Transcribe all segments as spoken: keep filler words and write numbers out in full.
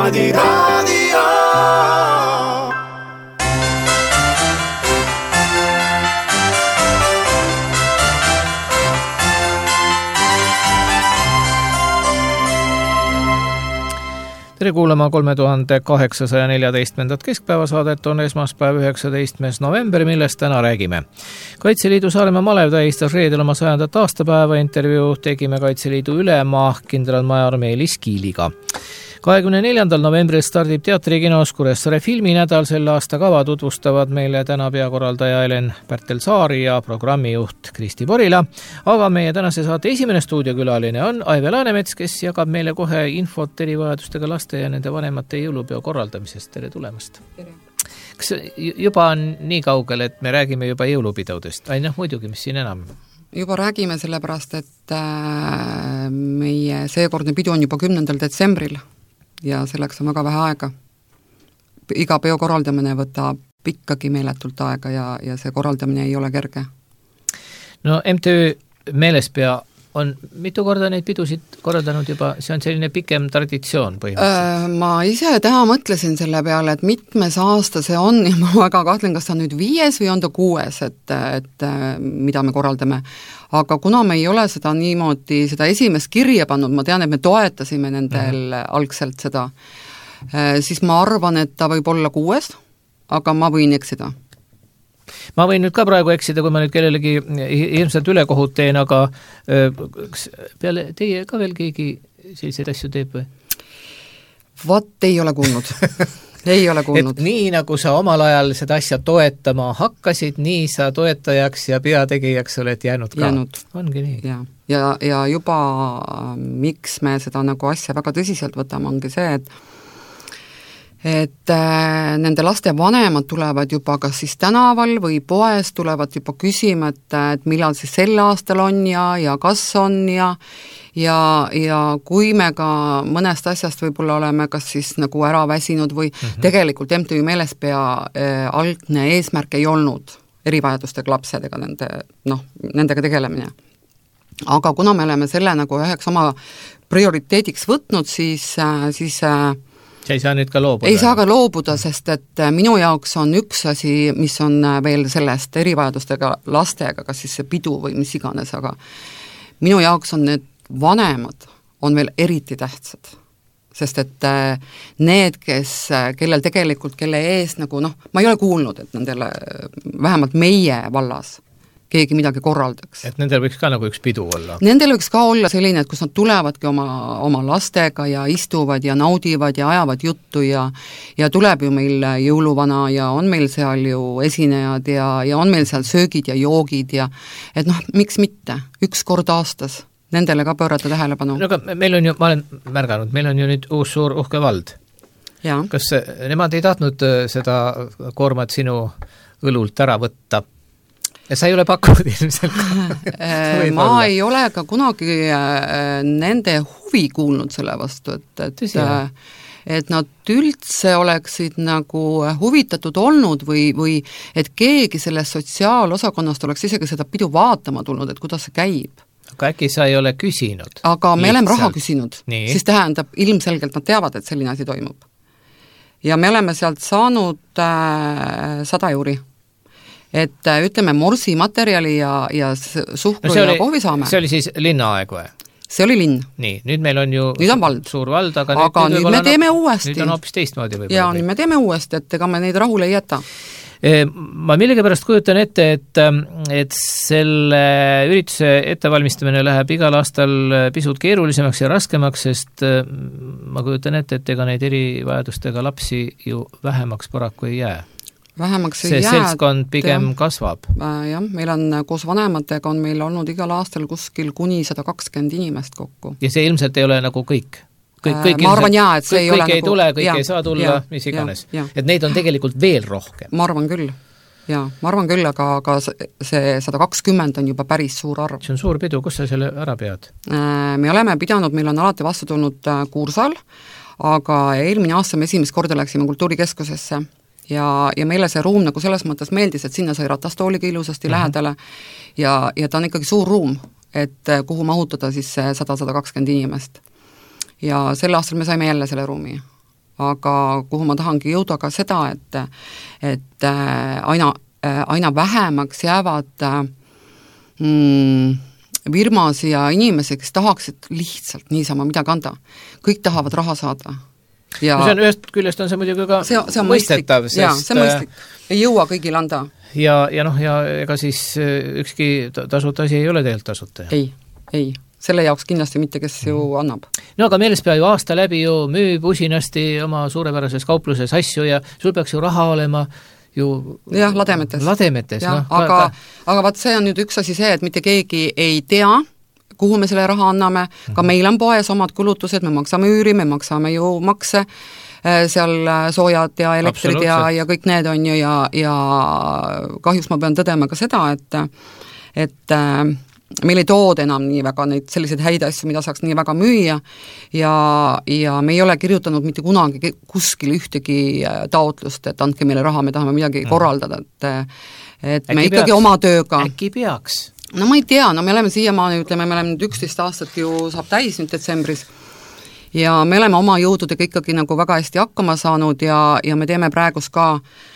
Nomaadi Raadio. Tere kuulama kolme tuhande kaheksasaja neljateistkümnendat keskpäevasaadet on esmaspäev üheksateistkümnes november, millest täna räägime. Kaitseliidu Saaremaa malev tähistas reedel oma sajandat aastapäeva, intervjuu tegime Kaitseliidu ülema kindralmajor Meelis Kiiliga. kahekümne neljandal novembril stardib teatrikinos Kuressaare filminädal, selle aasta kava tutvustavad meile täna peakorraldaja Helen Pärtel-Saari ja programmijuht Kristi Porila, aga meie tänase saate esimene stuudiokülaline on Aive Laanemets, kes jagab meile kohe infot erivajadustega laste ja nende vanemate jõulupeo korraldamisest. Tere tulemast! Tere! Kas juba on nii kaugel, et me räägime juba jõulupidudest? Ai, noh, muidugi, mis siin enam? Juba räägime sellepärast, et meie seekordne pidu on juba kümnendal detsembril ja selleks on väga vähe aega. Iga peo korraldamine võtab ikkagi meeletult aega ja, ja see korraldamine ei ole kerge. No M T Ö Meelespea on mitu korda neid pidusid korraldanud juba, see on selline pikem traditsioon põhimõtteliselt. Ma ise täna mõtlesin selle peale, et mitmes aasta see on ja ma väga kahtlen, kas ta on nüüd viies või on ta kuues, et, et mida me korraldame. Aga kuna me ei ole seda niimoodi, seda esimest kirja pannud, ma tean, et me toetasime nendel mm-hmm. algselt seda, siis ma arvan, et ta võib olla kuues, aga ma võin eksida. Ma võin nüüd ka praegu eksida, kui ma nüüd kellelegi ilmselt ülekohut teen, aga kas peale teie ka veel keegi selliseid asju teeb või? Vat ei ole kuulnud. Ei ole kuulnud. Et nii nagu sa omal ajal seda asja toetama hakkasid, nii sa toetajaks ja peategijaks oled jäänud ka. Jäänud. Ongi nii. Ja, ja, ja juba miks me seda nagu asja väga tõsiselt võtame, ongi see, et et äh, nende laste vanemad tulevad juba kas siis tänaval või poes tulevad juba küsima, et, et millal siis sel aastal on ja, ja kas on ja ja, ja kui me ka mõnest asjast võib-olla oleme kas siis nagu ära väsinud või mm-hmm. tegelikult M T Ö Meelespea äh, algne eesmärk ei olnud erivajadustega lapsedega nende, noh, nendega tegelemine. Aga kuna me oleme selle nagu üheks oma prioriteediks võtnud, siis, äh, siis äh, sa ei saa nüüd ka loobuda? Ei saa ka loobuda, sest et minu jaoks on üks asi, mis on veel sellest erivajadustega lastega, kas siis see pidu või mis iganes, aga minu jaoks on need vanemad on veel eriti tähtsad. Sest et need, kes, kellel tegelikult, kelle ees nagu, noh, ma ei ole kuulnud, et nendele, vähemalt meie vallas, keegi midagi korraldaks. Et nendel võiks ka nagu üks pidu olla? Nendel võiks ka olla selline, et kus nad tulevadki oma, oma lastega ja istuvad ja naudivad ja ajavad juttu ja, ja tuleb ju meil jõuluvana ja on meil seal ju esinejad ja, ja on meil seal söögid ja joogid ja et noh, miks mitte, üks kord aastas nendele ka pöörata tähelepanu. No aga meil on ju, ma olen märganud, meil on ju nüüd uus suur uhke vald. Ja. Kas nemad ei tahtnud seda koormat sinu õlult ära võtta? Ja sa ei ole pakkunud ilmselt ma olla. Ei ole ka kunagi nende huvi kuulnud selle vastu, et, et, et nad üldse oleksid nagu huvitatud olnud või, või et keegi sellest sotsiaalosakonnast oleks isegi seda pidu vaatama tulnud, et kuidas see käib. Aga äkki sa ei ole küsinud? Aga me oleme raha küsinud, nii. Siis tähendab ilmselgelt nad teavad, et selline asi toimub. Ja me oleme sealt saanud äh, sada euri. Et ütleme, morsi materjali ja, ja suhkru no ja kohvi saame. See oli siis linnaaeg või? See oli linn. Nii, nüüd meil on ju nüüd on vald. Suur vald, aga, aga nüüd, nüüd me teeme no, uuesti. Nüüd on hoopis teistmoodi võib-olla. Ja nüüd me teeme uuesti, et ega me neid rahule ei jäta. Ma millegipärast kujutan ette, et, et selle ürituse ettevalmistamine läheb igal aastal pisut keerulisemaks ja raskemaks, sest ma kujutan ette, et ega neid erivajadustega lapsi ju vähemaks paraku ei jää. Vähemaks see jääd, seltskond pigem ja, kasvab. Jah, meil on koos vanematega on meil olnud igal aastal kuskil kuni sada kakskümmend inimest kokku. Ja see ilmselt ei ole nagu kõik? kõik, kõik ma arvan jaa, et see kõik, ei ole kõik ei nagu... tule, kõik ja, ei saa tulla, ja, mis iganes. Ja, ja. Et neid on tegelikult veel rohkem. Ma arvan küll, jaa, ma arvan küll, aga, aga see sada kakskümmend on juba päris suur arv. See on suur pidu, kus sa selle ära pead? Me oleme pidanud, meil on alati vastu tulnud kuursal, aga eelmine aasta me esimest korda läksime kultuurikeskusesse ja, ja meile see ruum nagu selles mõttes meeldis, et sinna sai ratastooliga ilusasti uh-huh. lähedale ja, ja ta on ikkagi suur ruum, et kuhu mahutada siis sada, sada kakskümmend inimest. Ja sel aastal me saime jälle selle ruumi. aga kuhu ma tahangi jõuda ka seda, et et aina, aina vähemaks jäävad mm, firmasi ja inimesi, kes tahaksid lihtsalt niisama midagi anda. Kõik tahavad raha saada. Ja no see on ühest küljest on see muidugi ka see, see on mõistetav, sest jaa, see on mõistlik. Ei jõua kõigil anda. Ja, ja noh, ja ega siis ükski tasuta asi ei ole tegelikult tasuta. Ei, ei. Selle jaoks kindlasti mitte, kes ju annab. No aga meelespea ju aasta läbi ju müüb usinasti oma suurepärases kaupluses asju ja sul peaks ju raha olema ju jah, lademetes. Lademetes, ja, noh. Aga, aga vaat see on nüüd üks asi see, et mitte keegi ei tea, kuhu me selle raha anname, ka meil on poes omad kulutused, me maksame üüri, me maksame ju makse, seal soojad ja elektrid ja, ja kõik need on ju ja, ja kahjuks ma pean tõdema ka seda, et et meil ei tood enam nii väga neid selliseid häid asju, mida saaks nii väga müüa ja, ja me ei ole kirjutanud mitte kunagi kuskil ühtegi taotlust, et andke meile raha, me tahame midagi korraldada, et, et äkki me ikkagi peaks, oma tööga äkki peaks? No ma ei tea, no me oleme siiamaani, ütleme, me oleme nüüd üksteist aastat ju saab täis nüüd detsembris ja me oleme oma jõududega ikkagi nagu väga hästi hakkama saanud ja, ja me teeme praegus ka,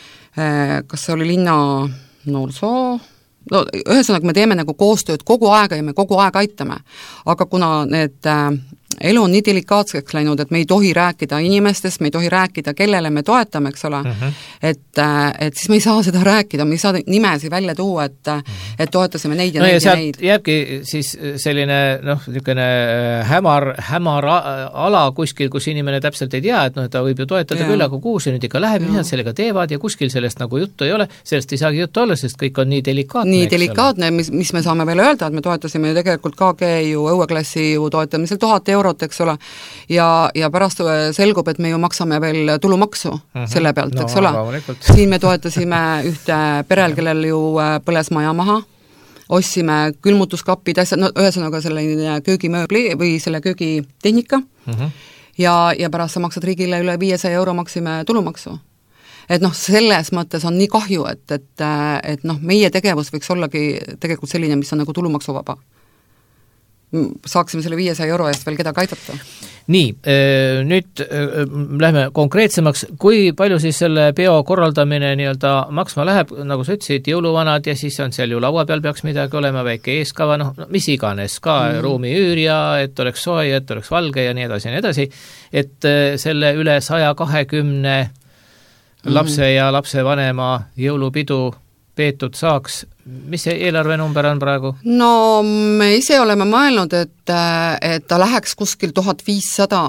kas see oli linna noorsoo, no ühesõnaga me teeme nagu koostööd kogu aega ja me kogu aeg aitame, aga kuna need äh, elu on nii delikaatseks läinud, et me ei tohi rääkida inimestest, me ei tohi rääkida, kellele me toetame, eks ole, uh-huh. et, et siis me ei saa seda rääkida, me ei saa nimesi välja tuua, et, uh-huh. et toetasime neid ja no neid ja, ja neid. Jääbki siis selline noh, niisugune hämar, hämar ala kuskil, kus inimene täpselt ei tea, et noh, ta võib ju toetada ja. Küll, aga kuhu see nüüd ikka läheb, mis nad sellega teevad ja kuskil sellest nagu juttu ei ole, sellest ei saagi juttu olla, sest kõik on nii delikaatne. Nii delikaatne, mis, mis me saame veel öelda, et me toetasime ju tegelikult K G ju õueklassi ju toetamisel tuhat eurot, eks ole, ja, ja pärast selgub, et me ju maksame veel tulumaksu uh-huh. selle pealt, no, eks ole. Siin me toetasime ühte perel, kellel ju põles maja maha, ostsime külmutuskapid, asjad, no ühesõnaga selline köögimööbli või selle köögitehnika uh-huh. ja, ja pärast sa maksad riigile üle viiesaja euro maksime tulumaksu. Et noh, selles mõttes on nii kahju, et, et, et noh, meie tegevus võiks ollagi tegelikult selline, mis on nagu tulumaksuvaba. Saaksime selle viiesaja euro eest veel kedagi aidata. Nii, nüüd lähme konkreetsemaks, kui palju siis selle peo korraldamine nii-öelda maksma läheb, nagu sa ütlesid, jõuluvanad ja siis on seal ju laua peal peaks midagi olema, väike eeskava, noh, mis iganes, ka mm. ruumi üür ja et oleks soe, et oleks valge ja nii edasi ja nii edasi, et selle üle saja kahekümne mm. lapse ja lapse vanema jõulupidu peetud saaks, mis see eelarve number on praegu? No me ise oleme mõelnud, et, et ta läheks kuskil tuhat viissada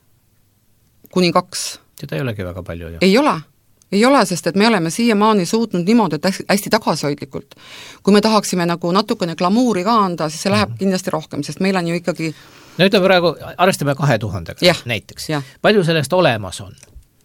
kuni kaks. Seda ei olegi väga palju ju. Ei ole, ei ole, sest et me oleme siiamaani suutnud niimoodi, et hästi, hästi tagasihoidlikult. Kui me tahaksime nagu natukene glamuuri ka anda, siis see läheb mm. kindlasti rohkem, sest meil on ju ikkagi no ütleme praegu, arvestame kahe tuhandega yeah. näiteks. Yeah. Palju sellest olemas on?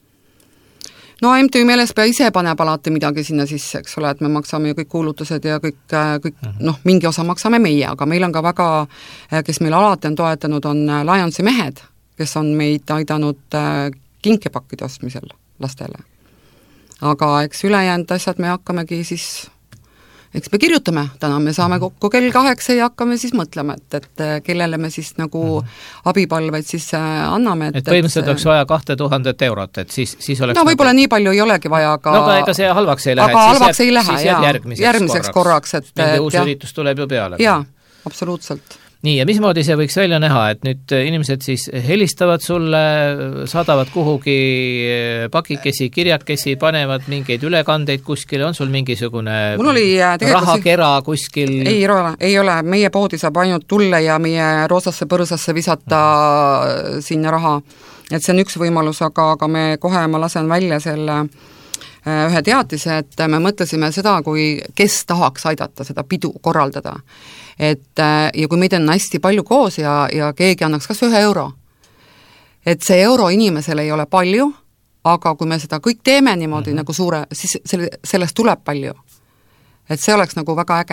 No M T Ü Meelespea ise paneb alati midagi sinna sisse, eks ole, et me maksame ju kõik kuulutused ja kõik, kõik uh-huh. noh, mingi osa maksame meie, aga meil on ka väga, kes meil alati on toetanud, on Lionsi mehed, kes on meid aidanud kinkepakkide ostmisel lastele. Aga eks ülejäänud asjad me hakkamegi siis, eks me kirjutame, täna me saame kokku kell kaheksa ja hakkame siis mõtlema, et, et kellele me siis nagu abipalveid siis anname. Et, et põhimõtteliselt oleks vaja kahte tuhandet eurot, et siis, siis oleks no võib-olla nagu... nii palju ei olegi vaja, aga no aga ega see halvaks ei lähe, aga halvaks ei lähe, jääb järgmiseks, järgmiseks korraks, korraks, et mingi uus üritus tuleb ju peale. Jaa, absoluutselt. Nii, ja mismoodi see võiks välja näha, et nüüd inimesed siis helistavad sulle, saadavad kuhugi pakikesi, kirjakesi, panevad mingeid ülekandeid kuskile, on sul mingisugune rahakera kuskil? Ei ole, ei ole, meie poodi saab ainult tulle ja meie roosasse põrsasse visata mm. sinna raha, et see on üks võimalus, aga, aga me kohe, ma lasen välja selle ühe teatise, et me mõtlesime seda, kui kes tahaks aidata seda pidu korraldada. Et, ja kui meid on hästi palju koos ja, ja keegi annaks kas ühe euro, et see euro inimesel ei ole palju, aga kui me seda kõik teeme niimoodi mm-hmm. nagu suure, siis selle, sellest tuleb palju. Et see oleks nagu väga äge.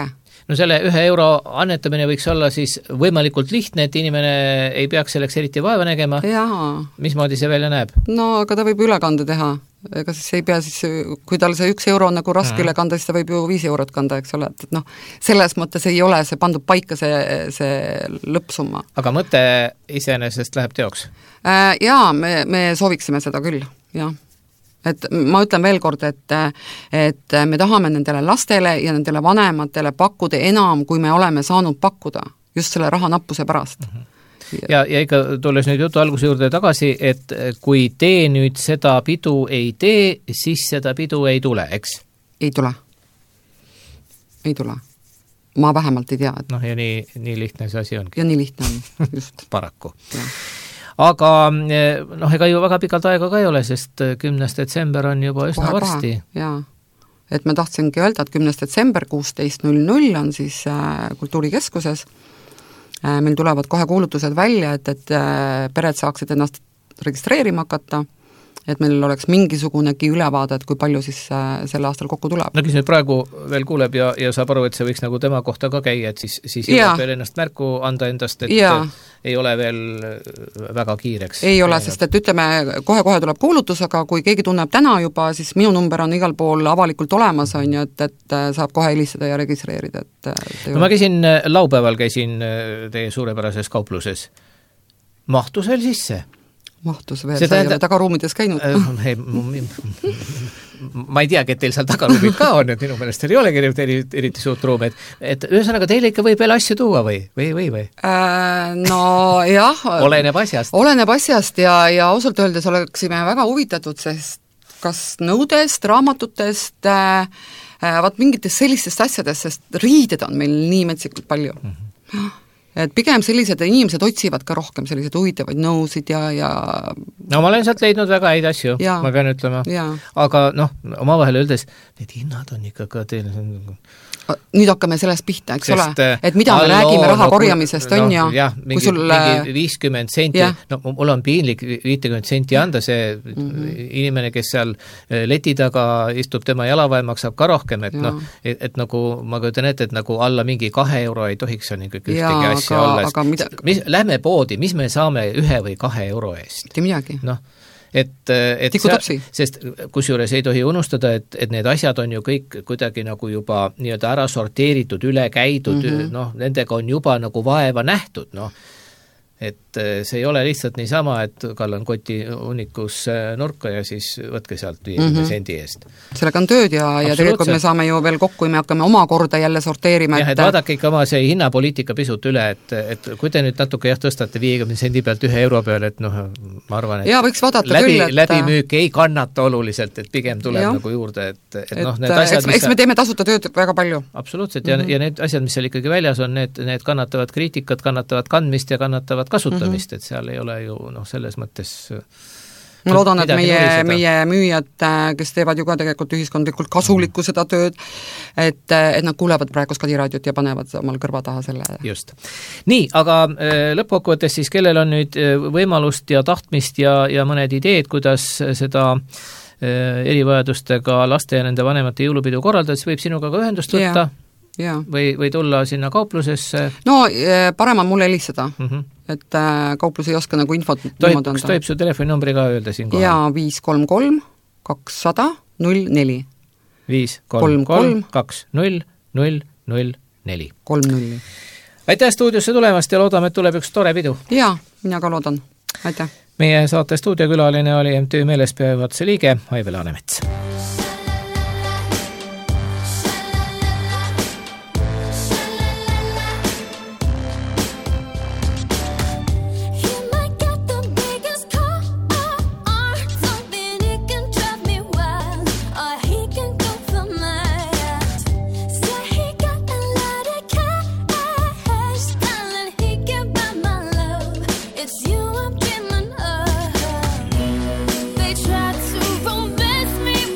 no selle ühe euro annetamine võiks olla siis võimalikult lihtne, et inimene ei peaks selleks eriti vaeva nägema. Mismoodi see välja näeb? No aga ta võib ülekande teha. Ega siis ei pea siis, kui tal see üks euro on nagu raske mm. üle kanda, siis ta võib ju viis eurot kanda, eks ole, et noh, selles mõttes ei ole see pandud paika see, see lõppsumma. Aga mõte iseenesest läheb teoks? Äh, jaa, me, me sooviksime seda küll, jah. Et ma ütlen veel kord, et, et me tahame nendele lastele ja nendele vanematele pakkuda enam, kui me oleme saanud pakkuda, just selle raha nappuse pärast. Mm-hmm. ja, ja ikka tulles nüüd jutu alguse juurde tagasi, et kui te nüüd seda pidu ei tee, siis seda pidu ei tule, eks? Ei tule. Ei tule. Ma vähemalt ei tea. Et... noh, ja nii, nii lihtne see asi ongi. Ja nii lihtne on, just. Paraku. Aga noh, ega ju väga pikalt aega ka ei ole, sest kümnes detsember on juba üsna kohe, varsti. Kohe, jaa. Et ma tahtsingi öelda, et kümnes detsember kuusteist null null on siis kultuurikeskuses. Meil tulevad kohe kuulutused välja, et, et pered saaksid ennast registreerima hakata, et meil oleks mingisugunegi ülevaade, et kui palju siis sel aastal kokku tuleb. No kes nüüd praegu veel kuuleb ja, ja saab aru, et see võiks nagu tema kohta ka käia, et siis, siis jõuab veel ennast märku anda endast, et ja. Ei ole veel väga kiireks. Ei ole, sest et ütleme, kohe-kohe tuleb kuulutus, aga kui keegi tunneb täna juba, siis minu number on igal pool avalikult olemas, on ju, et, et saab kohe helistada ja registreerida. Et, et no ma käisin, laupäeval käisin teie suurepärases kaupluses. Mahtus veel sisse? Mahtus veel, sa ei ole tagaruumides käinud. Ei, ma ei teagi, et teil seal tagaruumid ka on, et minu meelest teil ei olegi eriti suurt ruumi, et, et ühesõnaga teile ikka võib veel asju tuua või, või, või, või? Äh, no jah. Oleneb asjast. Oleneb asjast ja, ja ausalt öeldes oleksime väga huvitatud, sest kas nõudest, raamatutest, äh, vaat mingitest sellistest asjadest, sest riided on meil nii metsikult palju. Mm-hmm. Et pigem sellised inimesed otsivad ka rohkem sellised huvitavaid nõusid ja, ja no ma olen sealt leidnud väga häid asju, ja. Ma pean ütlema. Ja. Aga noh, omavahel öeldes, need hinnad on ikka ka teil nüüd hakkame sellest pihta, eks Sest, ole, et mida me alloo, räägime raha no, korjamisest, on no, ja, mingi, sul... mingi viiskümmend senti, no mul on piinlik viiskümmend senti anda, see mm-hmm. inimene, kes seal leti taga istub, tema jalavaja maksab ka rohkem, et ja. Noh, et, et nagu ma kujutan ette, et nagu alla mingi kahe euro ei tohiks on ikka ühtegi asja olla, mida... mis, lähme poodi, mis me saame ühe või kahe euro eest? Mitte midagi. Noh, et, et see, sest kusjuures ei tohi unustada, et, et need asjad on ju kõik kuidagi nagu juba nii-öelda ära sorteeritud, üle käidud, mm-hmm. noh, nendega on juba nagu vaeva nähtud, noh, et see ei ole lihtsalt niisama, et kallan koti hunnikus nurka ja siis võtke sealt viiekümne mm-hmm. sendi eest. Sellega on tööd ja, ja tegelikult me saame ju veel kokku ja me hakkame oma korda jälle sorteerima. Jah, et vaadake ikka oma see hinnapoliitika pisut üle, et, et kui te nüüd natuke jah tõstate viiekümne sendi pealt ühe euro peale, et noh, ma arvan, et ja, võiks vaadata läbi, küll, et läbimüük ei kannata oluliselt, et pigem tuleb ja. Nagu juurde, et, et, et noh, need asjad, eks, eks me teeme tasuta tööd väga palju. Absoluutselt ja, mm-hmm. ja need asjad, mis seal ikkagi väljas on, need, need kannatavad kriitikat, kannatavad kandmist ja kannatavad kasutamist, mm-hmm. et seal ei ole ju noh, selles mõttes ma loodan, et meie, meie müüjad, kes teevad ju ka tegelikult ühiskondlikult kasulikku seda tööd, et, et nad kuulevad praegu Skadi raadiot ja panevad omal kõrva taha selle. Just. Nii, aga lõppkokkuvõttes siis, kellel on nüüd võimalust ja tahtmist ja, ja mõned ideed, kuidas seda erivajadustega laste ja nende vanemate jõulupidu korraldada, siis võib sinuga ka ühendust võtta ja, ja. Või, või tulla sinna kauplusesse? No parem on mulle helistada. Mm-hmm. Et äh, kauplus ei oska nagu infot tohib, kas tohib su telefoninumbri ka öelda siin kohal? Jaa, viis kolm kolm kakssada null neli. viis kolm kolm kaks null null null neli. kolm nulli. Aitäh stuudiosse tulemast ja loodame, et tuleb üks tore pidu. Jaa, mina ka loodan. Aitäh. Meie saate stuudiokülaline oli M T Ü Meelespea juhatuse liige Aive Laanemets. They tried to romance me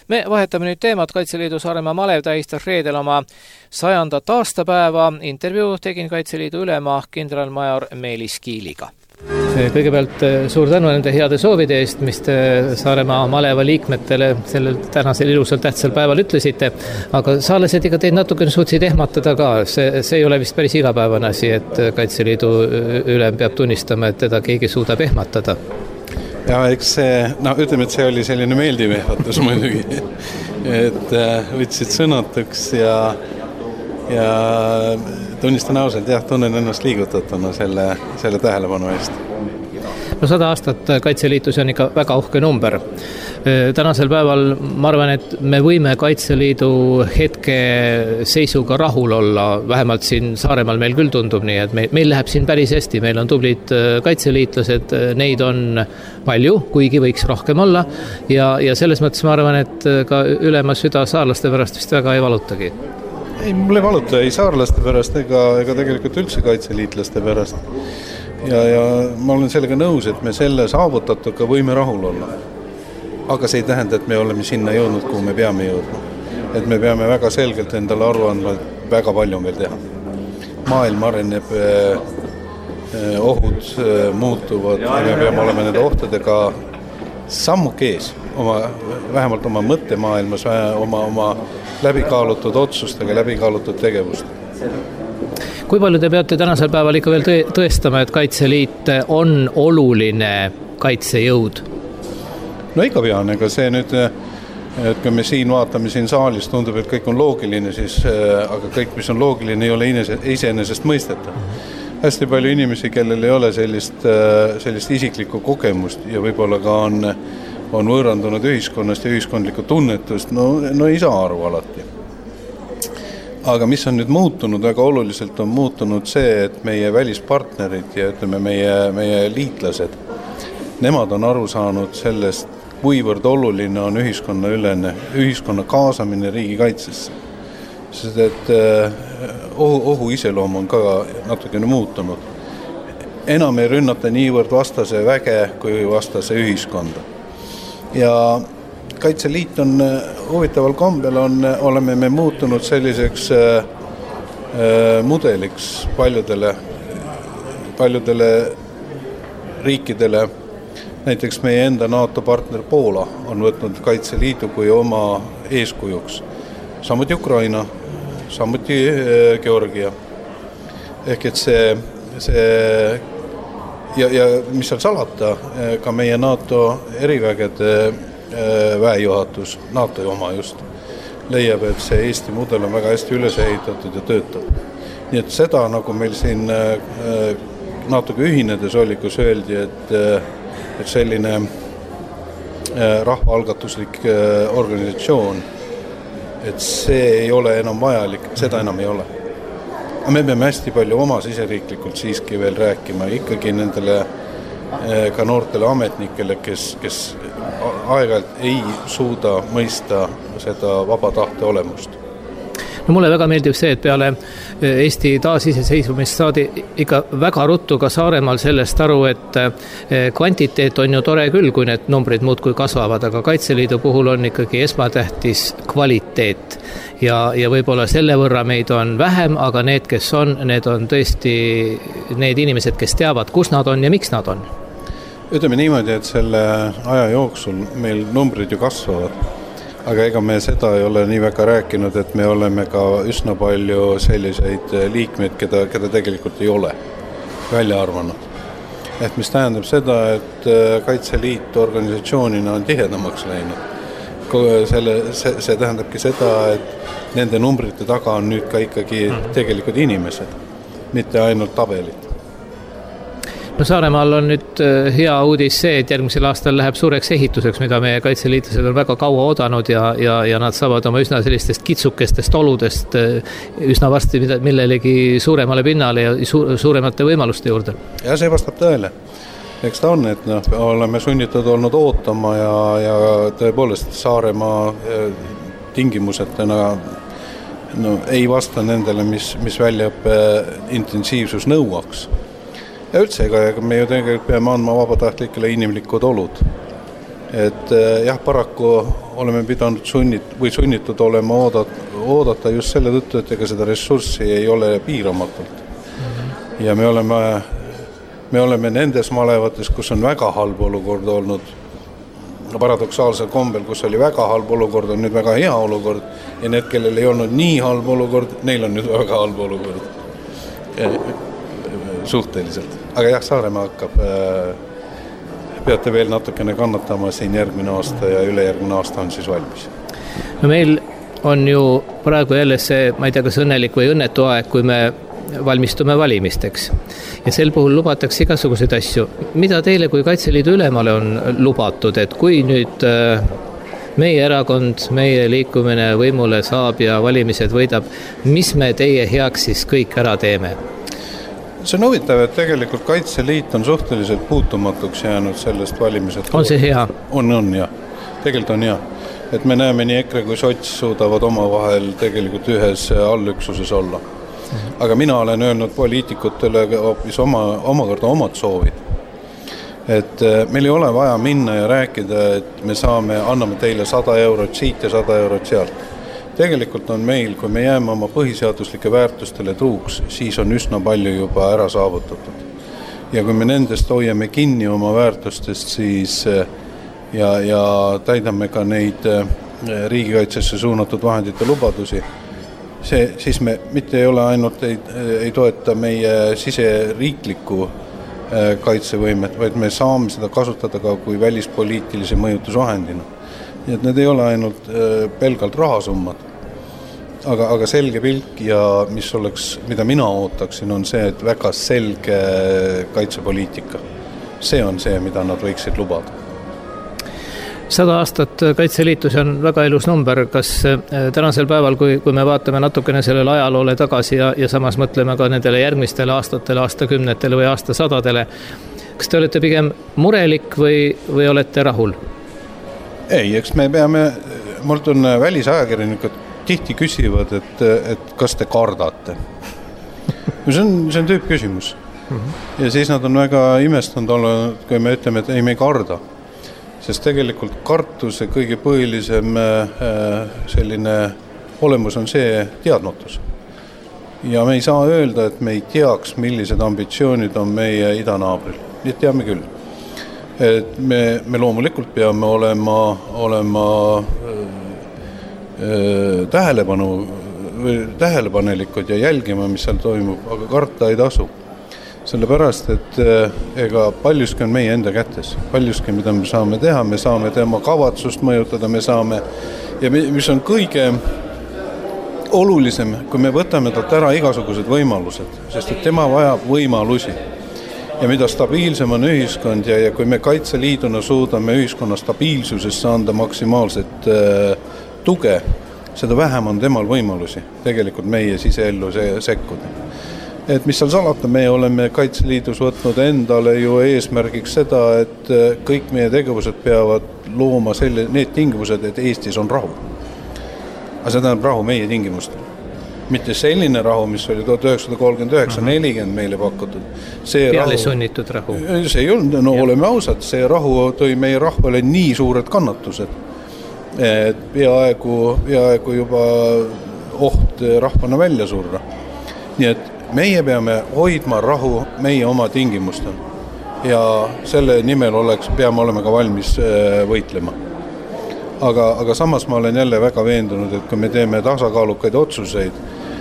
Me vahetame nüüd teemat. Kaitseliidu Saaremaa malev tähistas reedel oma sajandat aastapäeva. Intervjuu tegin Kaitseliidu ülema kindralmajor Meelis Kiiliga. Kõigepealt suur tänu nende heade soovide eest, mis te Saaremaa maleva liikmetele sellel tänasel ilusal tähtsal päeval ütlesite, aga saalased ikka teid natuke suutsid ehmatada ka. See, see ei ole vist päris igapäevane asi, et Kaitseliidu ülem peab tunnistama, et teda keegi suudab ehmatada. Ja eks see, no ütleme, et see oli selline meeldiv ehmatus muidugi, et võtsid sõnatuks ja ja tunnistan ausalt, jah, tunnen ennast liigutatuna selle, selle tähelepanu eest. No sada aastat Kaitseliitu, see on ikka väga uhke number. Tänasel päeval ma arvan, et me võime Kaitseliidu hetke seisuga rahul olla, vähemalt siin Saaremaal meil küll tundub nii, et meil, meil läheb siin päris hästi, meil on tublid kaitseliitlased, neid on palju, kuigi võiks rohkem olla ja, ja selles mõttes ma arvan, et ka ülema süda saarlaste pärast vist väga ei valutagi. Ei, mulle valuta ei saarlaste pärast ega, ega tegelikult üldse kaitseliitlaste pärast. Ja, ja ma olen sellega nõus, et me selle saavutatuga võime rahul olla. Aga see ei tähenda, et me oleme sinna jõudnud, kuhu me peame jõudma. Et me peame väga selgelt endale aru andma, et väga palju on veel teha. Maailm areneb, ohud muutuvad ja me peame olema nende ohtadega sammuke ees, oma, vähemalt oma mõttemaailmas, oma, oma läbikaalutud otsustega, läbikaalutud tegevust. Kui palju te peate tänasel päeval ikka veel tõestama, et Kaitseliit on oluline kaitsejõud? No ikka pean, ega see nüüd, et kui me siin vaatame siin saalis, tundub, et kõik on loogiline, siis, aga kõik, mis on loogiline, ei ole iseenesest mõistetav. Hästi palju inimesi, kellel ei ole sellist, sellist isiklikku kogemust ja võib-olla ka on, on võõrandunud ühiskonnast ja ühiskondlikku tunnetust, no, no ei saa aru alati. Aga mis on nüüd muutunud, väga oluliselt on muutunud see, et meie välispartnerid ja ütleme meie, meie liitlased, nemad on aru saanud sellest, kuivõrd oluline on ühiskonna ülene, ühiskonna kaasamine riigikaitsesse. Sest et ohu, ohu iseloom on ka natukene muutunud. Enam ei rünnata niivõrd vastase väge kui vastase ühiskonda. Ja Kaitseliit on huvitaval kombel, on, oleme me muutunud selliseks äh, mudeliks paljudele, paljudele riikidele. Näiteks meie enda NATO partner Poola on võtnud Kaitseliidu kui oma eeskujuks. Samuti Ukraina, samuti Georgia. Ehk et see, see ja, ja mis on salata, ka meie NATO erivägede väejuhatus, NATO oma just, leiab, et see Eesti mudel on väga hästi üles ehitatud ja töötab. Nii et seda, nagu meil siin NATOga ühinedes oli, kus öeldi, et, et selline rahvaalgatuslik organisatsioon, et see ei ole enam vajalik, seda enam ei ole. Aga me peame hästi palju oma siseriiklikult siiski veel rääkima, ikkagi nendele ka noortele ametnikele, kes, kes aeg-ajalt ei suuda mõista seda vaba tahte olemust. No mulle väga meeldib see, et peale Eesti taasiseseisvumist saadi ikka väga ruttu ka Saaremaal sellest aru, et kvantiteet on ju tore küll, kui need numbrid muudkui kasvavad, aga Kaitseliidu puhul on ikkagi esmatähtis kvaliteet. Ja, ja võib-olla selle võrra meid on vähem, aga need, kes on, need on tõesti need inimesed, kes teavad, kus nad on ja miks nad on. Ütleme niimoodi, et selle aja jooksul meil numbrid ju kasvavad, aga ega me seda ei ole nii väga rääkinud, et me oleme ka üsna palju selliseid liikmeid, keda, keda tegelikult ei ole välja arvanud. Et mis tähendab seda, et Kaitseliit organisatsioonina on tihedamaks läinud. Selle, see, see tähendabki seda, et nende numbrite taga on nüüd ka ikkagi tegelikult inimesed, mitte ainult tabelid. No Saaremaal on nüüd hea uudis see, et järgmisel aastal läheb suureks ehituseks, mida meie kaitseliitlased on väga kaua odanud ja, ja, ja nad saavad oma üsna sellistest kitsukestest oludest üsna varsti millelegi suuremale pinnale ja suuremate võimaluste juurde. Ja see vastab tõele. Eks ta on, et no, oleme sunnitud olnud ootama ja, ja tõepoolest Saaremaa tingimusetena no, ei vasta nendele, mis, mis väljaõppe intensiivsus nõuaks. Ja üldse, ega me ju tegelikult peame andma vabatahtlikele inimlikud olud. et jah, paraku oleme pidanud sunnit, või sunnitud olema oodata, oodata just selle tõttu, et ega seda ressurssi ei ole piiramatult. Ja me oleme, me oleme nendes malevates, kus on väga halb olukord olnud, paradoksaalsel kombel, kus oli väga halb olukord, on nüüd väga hea olukord, ja need, kellel ei olnud nii halb olukord, neil on nüüd väga halb olukord. Suhteliselt. Aga jah, Saaremaa hakkab, peate veel natukene kannatama siin järgmine aasta ja ülejärgmine aasta on siis valmis. No meil on ju praegu jälle see, ma ei tea, kas õnnelik või õnnetu aeg, kui me valmistume valimisteks. Ja sel puhul lubatakse igasuguseid asju. Mida teile kui Kaitseliidu ülemale on lubatud, et kui nüüd meie erakond, meie liikumine võimule saab ja valimised võidab, mis me teie heaks siis kõik ära teeme? See on huvitav, et tegelikult Kaitseliit on suhteliselt puutumatuks jäänud sellest valimised. On see hea? On, on, jah. Tegelikult on hea. Et me näeme nii EKRE kui sots suudavad oma vahel tegelikult ühes allüksuses olla. Aga mina olen öelnud poliitikutele hoopis oma, omakorda omad soovid. Et meil ei ole vaja minna ja rääkida, et me saame, anname teile sada eurot siit ja sada eurot sealt. Tegelikult on meil, kui me jääme oma põhiseaduslike väärtustele truuks, siis on üsna palju juba ära saavutatud. Ja kui me nendest hoiame kinni oma väärtustest, siis ja, ja täidame ka neid riigikaitsesse suunatud vahendite lubadusi, see, siis me mitte ei ole ainult ei, ei toeta meie siseriiklikku kaitsevõimet, vaid me saame seda kasutada ka kui välispoliitilise mõjutusvahendina. Nii et need ei ole ainult pelgalt rahasummad, aga, aga selge pilk ja mis oleks, mida mina ootaksin, on see, et väga selge kaitsepoliitika. See on see, mida nad võiksid lubada. Sada aastat Kaitseliitu, see on väga ilus number. Kas tänasel päeval, kui, kui me vaatame natukene sellele ajaloole tagasi ja, ja samas mõtleme ka nendele järgmistele aastatele, aastakümnetele või aastasadadele, kas te olete pigem murelik või, või olete rahul? Ei, eks me peame, mult on välisajakirjanikud tihti küsivad, et, et kas te kardate. See on, see on tüüp küsimus. Ja siis nad on väga imestanud olnud, kui me ütleme, et ei, me ei karda. Sest tegelikult kartuse kõige põhilisem selline olemus on see teadmatus. Ja me ei saa öelda, et me ei teaks, millised ambitsioonid on meie idanaabril. Nii teame küll. Et me, me loomulikult peame olema, olema äh, tähelepanu, tähelepanelikud ja jälgima, mis seal toimub, aga karta ei tasu. Sellepärast, et äh, ega paljuski on meie enda kätes. Paljuski, mida me saame teha, me saame tema kavatsust mõjutada, me saame, ja mis on kõige olulisem, kui me võtame talt ära igasugused võimalused, sest et tema vajab võimalusi. Ja mida stabiilsem on ühiskond ja, ja kui me Kaitseliiduna suudame ühiskonna stabiilsusesse anda maksimaalset äh, tuge, seda vähem on temal võimalusi tegelikult meie siseellu se- sekkuda. Et mis seal salata, me oleme Kaitseliidus võtnud endale ju eesmärgiks seda, et kõik meie tegevused peavad looma selle, need tingimused, et Eestis on rahu. Aga seda on rahu meie tingimustel. Mitte selline rahu, mis oli tuhat üheksasada kolmkümmend üheksa nelikümmend meile pakutud. See peale rahu, sunnitud rahu. See ei olnud, no ja. Oleme ausad, see rahu tõi meie rahvale nii suured kannatused, et peaaegu, peaaegu juba oht rahvana välja surra. Nii et meie peame hoidma rahu meie oma tingimustel ja selle nimel oleks, peame olema ka valmis võitlema. Aga, aga samas ma olen jälle väga veendunud, et kui me teeme tasakaalukaid otsuseid,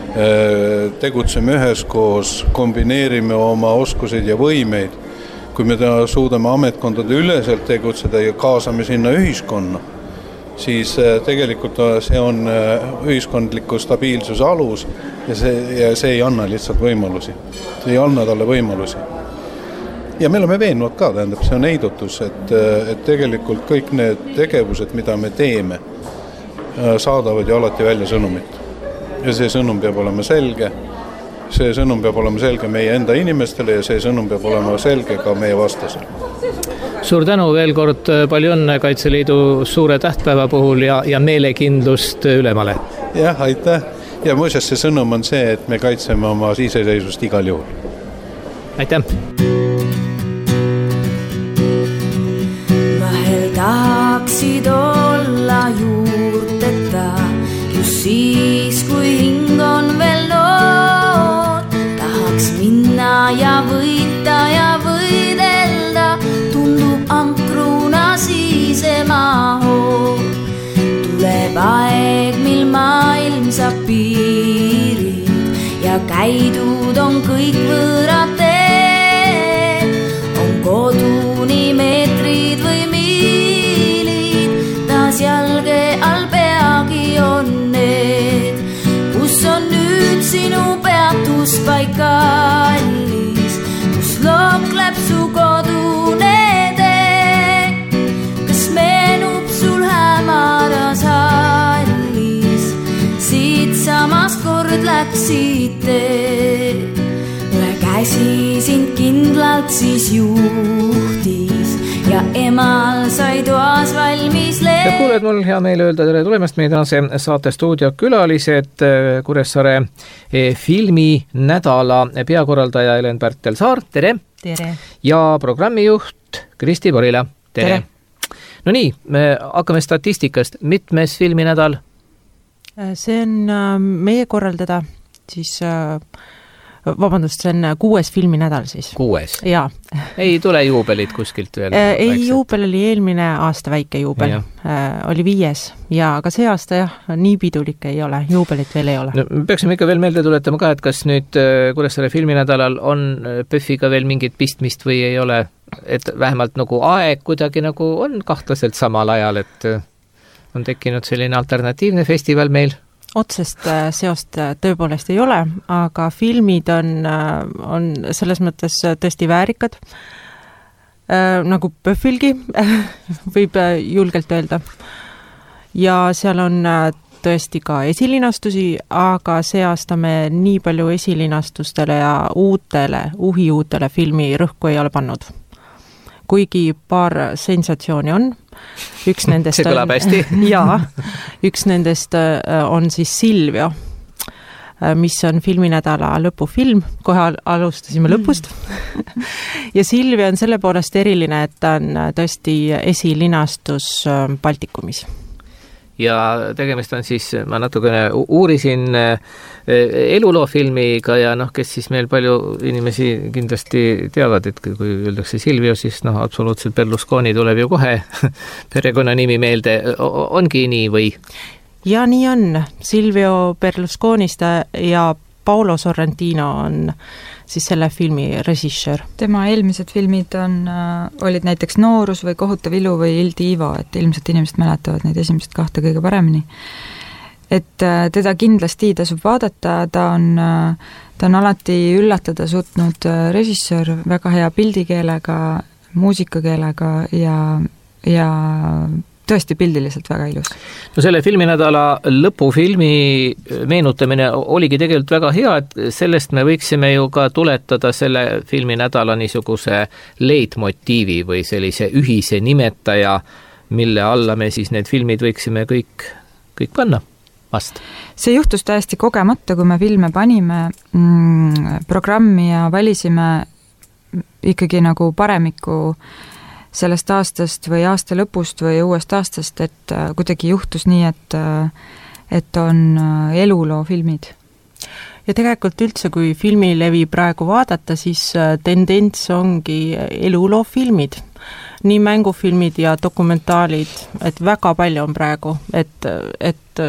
tegutseme üheskoos, kombineerime oma oskuseid ja võimeid, kui me suudame ametkondade üleselt tegutseda ja kaasame sinna ühiskonna, siis tegelikult see on ühiskondliku stabiilsuse alus ja see, ja see ei anna lihtsalt võimalusi. See ei anna talle võimalusi. Ja me oleme veennud ka, tähendab, see on heidutus, et, et tegelikult kõik need tegevused, mida me teeme, saadavad ju alati välja sõnumit. Ja see sõnum peab olema selge, see sõnum peab olema selge meie enda inimestele ja see sõnum peab olema selge ka meie vastasele. Suur tänu veel kord, palju õnne Kaitseliidu suure tähtpäeva puhul ja, ja meelekindlust ülemale. Jah, aitäh. Ja muuseas see sõnum on see, et me kaitseme oma iseseisvust igal juhul. Aitäh! Vahel taha tahaksid olla juurteta, just siis, kui hing on veel noor. Tahaks minna ja võita ja võidelda, tundub ankruna siisema hoog. Tuleb aeg, mil maailm saab piirid ja käidud on kõik võõrad teed. On koduni meetrid või miilid, taas jalge all peagi on need. Kus on nüüd sinu peatuspaik kallis, kus lookleb su kodune tee? Kas meenub sul hämaras hallis, siit samast kord läksid tee? Üle käsi sind kindlalt siis juhtis ja emal sai toas valmis leed. Ja kuuled, mul hea meel öelda tere tulemast meie tänase saate stuudio külalised, Kuressaare filminädala peakorraldaja Helen Pärtel-Saar, tere! Tere! Ja programmijuht Kristi Porila, tere! tere. No nii, me hakkame statistikast. Mitmes filminädal? See on meie korraldada, siis vabandust, see on kuues filminädal siis. Kuues? Jaa. Ei tule juubelit kuskilt veel? Ei, väikselt. Juubel oli eelmine aasta väike juubel. Äh, oli viies ja aga see aasta jah, nii pidulik ei ole, juubelit veel ei ole. No, peaksime ikka veel meelde tuletama ka, et kas nüüd Kuressaare filminädalal on PÖFFiga veel mingit pistmist või ei ole, et vähemalt nagu aeg kuidagi nagu on kahtlaselt samal ajal, et on tekkinud selline alternatiivne festival meil? Otsest seost tõepoolest ei ole, aga filmid on, on selles mõttes tõesti väärikad, nagu PÖFFilgi, võib julgelt öelda. Ja seal on tõesti ka esilinastusi, aga see aasta me nii palju esilinastustele ja uutele, uhiuutele filmi rõhku ei ole pannud. Kuigi paar sensatsiooni on. Üks nendest see kõlab hästi. Jaa, üks nendest on siis Silvio, mis on filminädala lõpufilm. Kohe alustasime lõpust. Ja Silvio on selle poolest eriline, et ta on tõesti esilinastus Baltikumis. Ja tegemist on siis, ma natukene uurisin eluloofilmiga ja noh, kes siis meil palju inimesi kindlasti teavad, et kui öeldakse Silvio, siis noh, absoluutselt Berlusconi tuleb ju kohe perekonnanimi meelde. Ongi nii või? Ja nii on. Silvio Berlusconista ja Paolo Sorrentino on siis selle filmi režissöör. Tema eelmised filmid on, olid näiteks Noorus või Kohutav ilu või Il Divo, et ilmselt inimesed mäletavad neid esimesed kahte kõige paremini. Et teda kindlasti tasub vaadata, ta on, ta on alati üllatada suutnud režissöör väga hea pildikeelega, muusikakeelega ja, ja tõesti pildiliselt väga ilus. No selle filminädala lõpufilmi meenutamine oligi tegelikult väga hea, et sellest me võiksime ju ka tuletada selle filminädala niisuguse leitmotiivi või sellise ühise nimetaja, mille alla me siis need filmid võiksime kõik, kõik panna vast. See juhtus täiesti kogemata, kui me filme panime mm, programmi ja valisime ikkagi nagu paremiku sellest aastast või aasta lõpust või uuest aastast, et kuidagi juhtus nii, et, et on eluloo filmid. Ja tegelikult üldse, kui filmilevi praegu vaadata, siis tendents ongi eluloo filmid. Nii mängufilmid ja dokumentaalid, et väga palju on praegu, et, et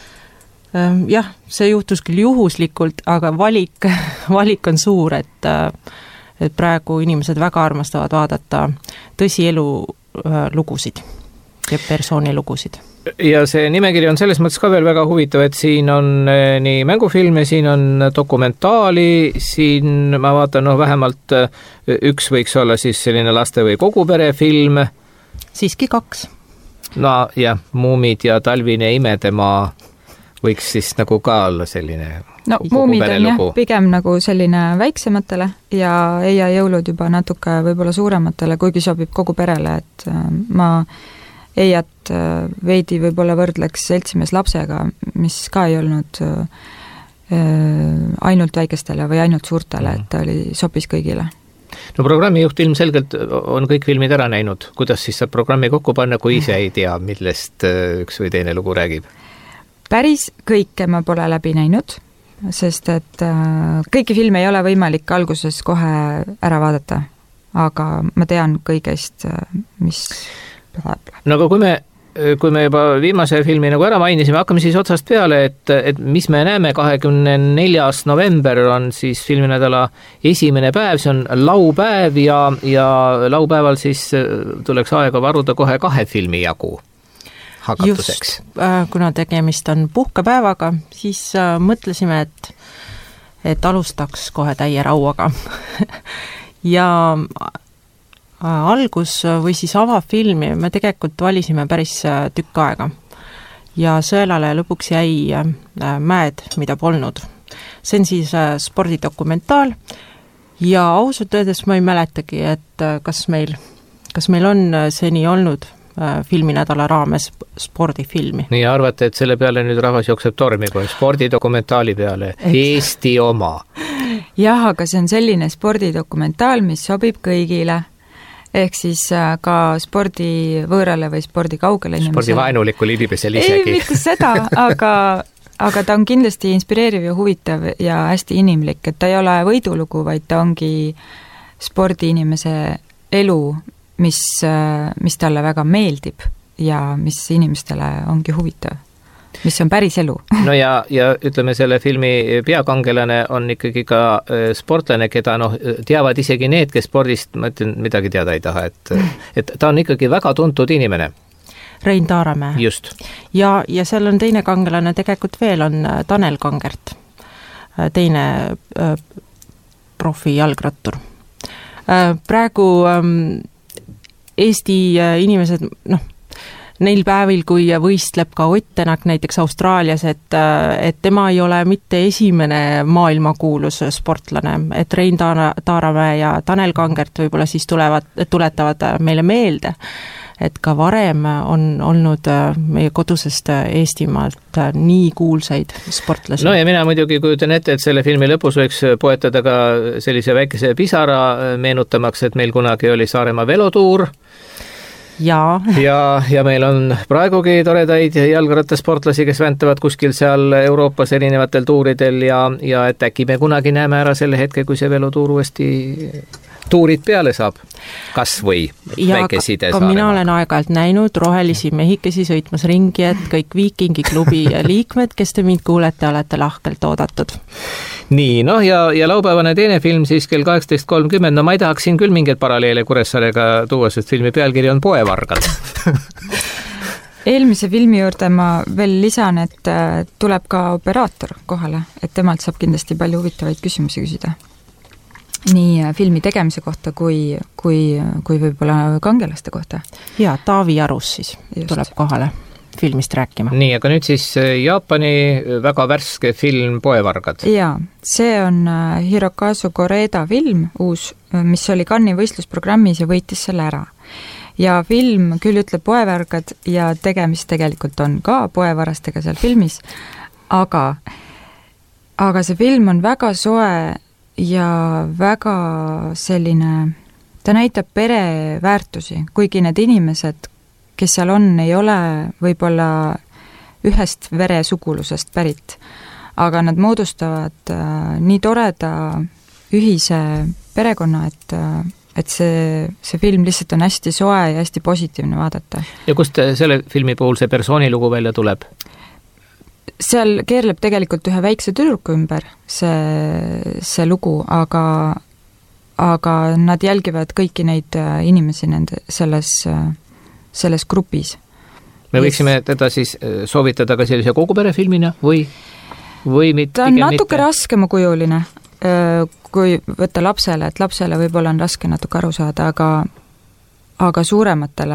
jah, see juhtus küll juhuslikult, aga valik, valik on suur, et et praegu inimesed väga armastavad vaadata tõsielu lugusid ja persooni lugusid. Ja see nimekiri on selles mõttes ka veel väga huvitav, et siin on nii mängufilme, siin on dokumentaali, siin ma vaatan, noh vähemalt üks võiks olla siis selline laste või koguperefilm. Siiski kaks. No jah, Muumid ja Talvine imedemaa võiks siis nagu ka olla selline no Muumid on jah, pigem nagu selline väiksematele ja Eia jõulud juba natuke võib-olla suurematele, kuigi sobib kogu perele, et ma Eiat veidi võib-olla võrdleks Seltsimees lapsega, mis ka ei olnud ainult väikestele või ainult suurtele, et ta oli, sopis kõigile. no programmijuht ilmselgelt on kõik filmid ära näinud, kuidas siis saab programmi kokku panna, kui ise ei tea, millest üks või teine lugu räägib? Päris kõike ma pole läbi näinud, sest et kõiki filme ei ole võimalik alguses kohe ära vaadata, aga ma tean kõigest, mis läheb. No aga kui me kui me juba viimase filmi nagu ära mainisime, hakkame siis otsast peale, et, et mis me näeme, kahekümne neljas november on siis filminädala esimene päev, see on laupäev ja, ja laupäeval siis tuleks aega varuda kohe kahe filmi jagu hakatuseks. Just, kuna tegemist on puhkepäevaga, siis mõtlesime, et, et alustaks kohe täie rauaga ja algus või siis avafilmi me tegelikult valisime päris tükk aega ja sõelale lõpuks jäi Mäed, mida polnud. See on siis spordidokumentaal ja ausalt öeldes ma ei mäletagi, et kas meil, kas meil on seni olnud filminädala raames spordifilmi. Nii arvate, et selle peale nüüd rahvas jookseb tormi, kui spordidokumentaali peale Eesti oma? Jah, aga see on selline spordidokumentaal, mis sobib kõigile. Ehk siis ka spordi võõrale või spordi kaugele inimesele. Spordi vaenulikul inimesel isegi. Ei, mitte seda, aga, aga ta on kindlasti inspireeriv ja huvitav ja hästi inimlik, et ta ei ole võidulugu, vaid ta ongi spordiinimese elu, mis, mis talle väga meeldib ja mis inimestele ongi huvitav, mis on päris elu. No ja, ja ütleme, selle filmi peakangelane on ikkagi ka sportlane, keda noh, teavad isegi need, kes spordist, ma ütlen, midagi teada ei taha, et, et ta on ikkagi väga tuntud inimene. Rein Taaremäe. Just. Ja, ja seal on teine kangelane tegelikult veel, on Tanel Kangert, teine äh, profi jalgrattur. Äh, praegu ähm, Eesti äh, inimesed, noh, neil päevil, kui võistleb ka Ott Tänak näiteks Austraalias, et, et tema ei ole mitte esimene maailmakuulus sportlane, et Rein Taaremäe ja Tanel Kangert võib-olla siis tulevad, tuletavad meile meelde, et ka varem on olnud meie kodusest Eestimaalt nii kuulsaid sportlasi. No ja mina muidugi kujutan ette, et selle filmi lõpus võiks poetada ka sellise väikese pisara meenutamaks, et meil kunagi oli Saaremaa velotuur, Ja. ja, ja meil on praegugi toredaid jalgrattasportlasi, kes väntavad kuskil seal Euroopas erinevatel tuuridel ja, ja et äkki me kunagi näeme ära selle hetke, kui see velotuur uuesti tuurid peale saab. Kas või väike side Saaremaga. Mina olen aeg-ajalt näinud rohelisi mehikesi sõitmas ringi, et kõik Viikingi klubi liikmed, kes te mind kuulete, olete lahkelt oodatud. Nii, noh ja, ja laupäevane teine film siis kell kaheksateist kolmkümmend, no ma ei tahaks siin küll mingeid paralleele Kuressaarega tuua, sest filmi pealkiri on Poevargad. Eelmise filmi juurde ma veel lisan, et tuleb ka operaator kohale, et temalt saab kindlasti palju huvitavaid küsimusi küsida. Nii filmi tegemise kohta kui, kui, kui võib-olla kangelaste kohta. Ja, Taavi Arus siis Just. tuleb kohale filmist rääkima. Nii, aga nüüd siis Jaapani väga värske film Poevargad. Jaa, see on Hirokazu Koreda film, uus, mis oli Cannes'i võistlusprogrammis ja võitis selle ära. Ja film küll ütleb poevargad ja tegemist tegelikult on ka poevarastega seal filmis, aga, aga see film on väga soe ja väga selline, ta näitab pereväärtusi, kuigi need inimesed, kes seal on, ei ole võib-olla ühest veresugulusest pärit, aga nad moodustavad äh, nii toreda ühise perekonna, et, äh, et see, see film lihtsalt on hästi soe ja hästi positiivne vaadata. Ja kust selle filmi puhul see persoonilugu välja tuleb? Seal keerleb tegelikult ühe väikse tüdruku ümber see, see lugu, aga, aga nad jälgivad kõiki neid inimesi nende, selles selles grupis. Me võiksime teda siis soovitada ka sellise koguperefilmina või, või mitte? Ta on natuke mitte? Raskemakujuline, kui võtta lapsele, et lapsele võib-olla on raske natuke aru saada, aga, aga suurematele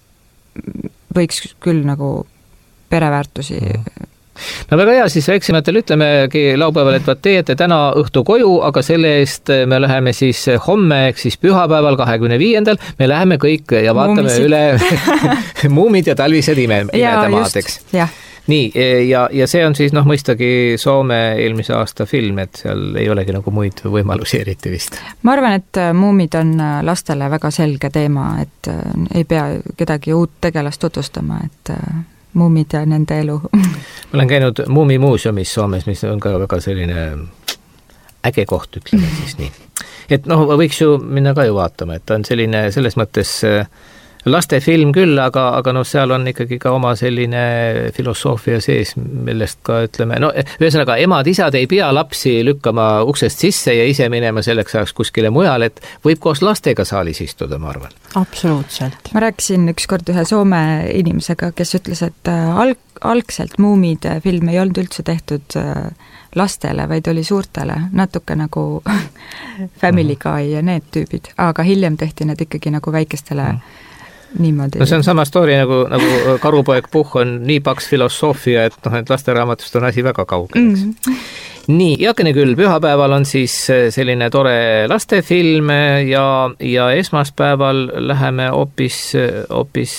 võiks küll nagu pereväärtusi mm. No väga hea, siis väiksematele ütlemegi laupäeval, et vaat teete täna õhtu koju, aga selle eest me läheme siis homme, ehk siis pühapäeval kahekümne viiendal, me läheme kõik ja vaatame Muumisid. üle muumid ja talvised ime, imedemaad, eks. nii, ja, ja see on siis noh, mõistagi Soome eelmise aasta film, et seal ei olegi nagu muid võimalusi eriti vist. Ma arvan, et muumid on lastele väga selge teema, et ei pea kedagi uut tegelast tutvustama, et muumid ja nende elu. Ma olen käinud Muumimuuseumis Soomes, mis on ka väga selline äge koht, ütleme siis nii. Et noh, võiks ju minna ka ju vaatama, et ta on selline selles mõttes lastefilm küll, aga, aga noh, seal on ikkagi ka oma selline filosoofia sees, millest ka ütleme, no ühesõnaga emad-isad ei pea lapsi lükkama uksest sisse ja ise minema selleks ajaks kuskile mujal, et võib koos lastega saalis istuda, ma arvan. Absoluutselt. Ma rääkisin ükskord ühe Soome inimesega, kes ütles, et alg, algselt Muumid film ei olnud üldse tehtud lastele, vaid oli suurtele, natuke nagu Family Guy ja need tüübid, aga hiljem tehti need ikkagi nagu väikestele mm. niimoodi. No see on sama story nagu, nagu Karupoeg Puhh on nii paks filosoofia, et noh, et lasteraamatust on asi väga kaugel. Mm. Nii, jakene küll, pühapäeval on siis selline tore lastefilm ja, ja esmaspäeval läheme hoopis, hoopis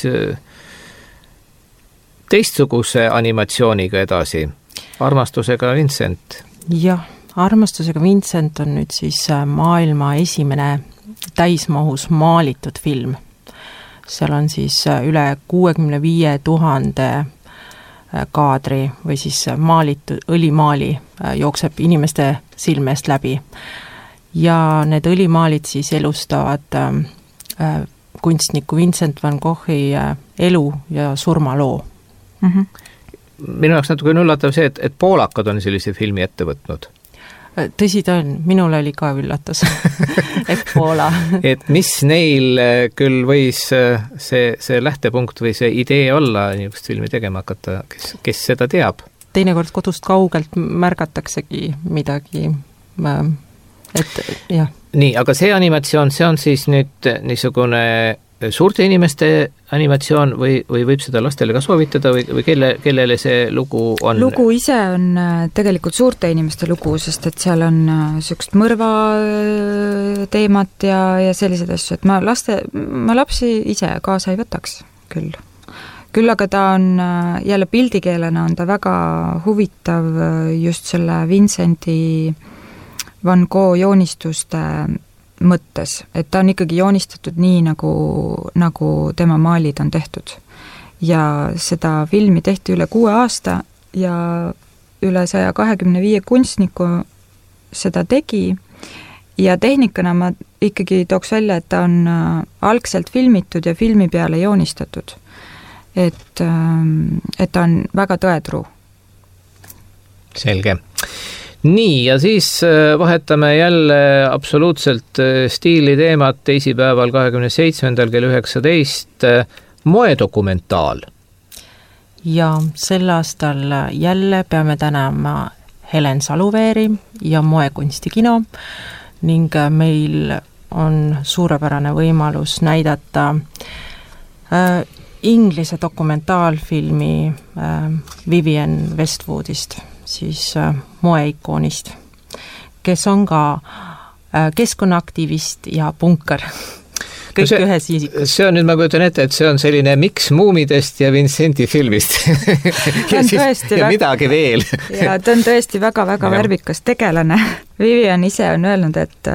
teistsuguse animatsiooniga edasi. Armastusega Vincent. Jah, Armastusega Vincent on nüüd siis maailma esimene täismahus maalitud film. Seal on siis üle kuuekümne viie tuhande kaadri või siis maalitud õlimaali jookseb inimeste silmest läbi. Ja need õlimaalid siis elustavad kunstniku Vincent van Goghi elu ja surmaloo. Mm-hmm. Minu jaoks natuke on üllatav see, et, et poolakad on sellise filmi ette võtnud. Tõsi ta on, minul oli ka üllatus, et Poola. et mis neil küll võis see, see lähtepunkt või see idee olla niisugust filmi tegema hakata, kes, kes seda teab? Teinekord kodust kaugelt märgataksegi midagi, et jah. Nii, aga see animatsioon, see on siis nüüd niisugune suurte inimeste animatsioon või, või võib seda lastele ka soovitada või, või kelle, kellele see lugu on? Lugu ise on tegelikult suurte inimeste lugu, sest et seal on niisugust mõrva teemat ja, ja sellised asju, et ma, laste, ma lapsi ise kaasa ei võtaks küll. Küll aga ta on jälle pildikeelena on ta väga huvitav just selle Vincenti Van Gogh joonistuste mõttes, et ta on ikkagi joonistatud nii, nagu, nagu tema maalid on tehtud. Ja seda filmi tehti üle kuue aasta ja üle saja kahekümne viie kunstniku seda tegi ja tehnikana ma ikkagi tooks välja, et ta on algselt filmitud ja filmi peale joonistatud. Et, et ta on väga tõetruu. Selge. Nii, ja siis vahetame jälle absoluutselt stiili teemat teisipäeval kahekümne seitsmendal kell üheksateist moedokumentaal. Ja sel aastal jälle peame tänama Helen Saluveeri ja Moekunstikino ning meil on suurepärane võimalus näidata äh, inglise dokumentaalfilmi äh, Vivienne Westwoodist, siis äh, moeikoonist, kes on ka äh, keskkonnaaktivist ja punker. Kõik no see, ühes isikus. See on nüüd, ma kujutan ette, et see on selline miks Muumidest ja Vincenti filmist. ja, siis, ja väga, midagi veel. ja ta on tõesti väga-väga värvikas tegelane. Vivian ise on öelnud, et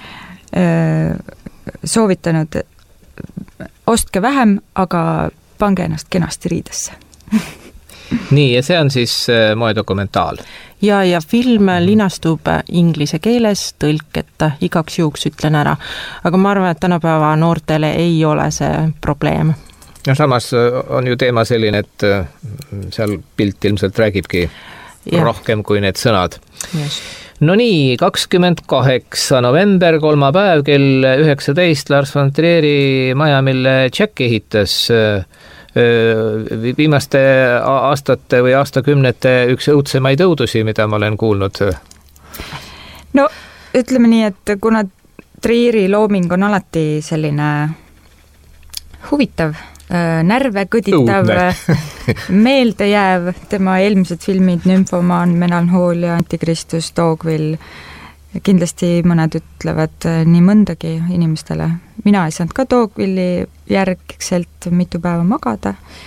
äh, soovitanud ostke vähem, aga pange ennast kenasti riidesse. Nii, ja see on siis moedokumentaal. Ja, ja film linastub inglise keeles, tõlketa, igaks juhuks ütlen ära. Aga ma arvan, et tänapäeva noortele ei ole see probleem. No samas on ju teema selline, et seal pilt ilmselt räägibki ja. rohkem kui need sõnad. Just. No nii, kakskümmend kaheksa november, kolmapäev, kell üheksateist Lars von Trieri maja, mille Jack ehitas viimaste aastate või aastakümnete üks õudsemaid õudusi, mida ma olen kuulnud. No ütleme nii, et kuna Trieri looming on alati selline huvitav, närve kõditav, meeldejääv, tema eelmised filmid Nymfomaan, Melanhoolia, Antikristus, Dogville, kindlasti mõned ütlevad nii mõndagi inimestele. Mina ei saanud ka Dogville'i järgselt mitu päeva magada,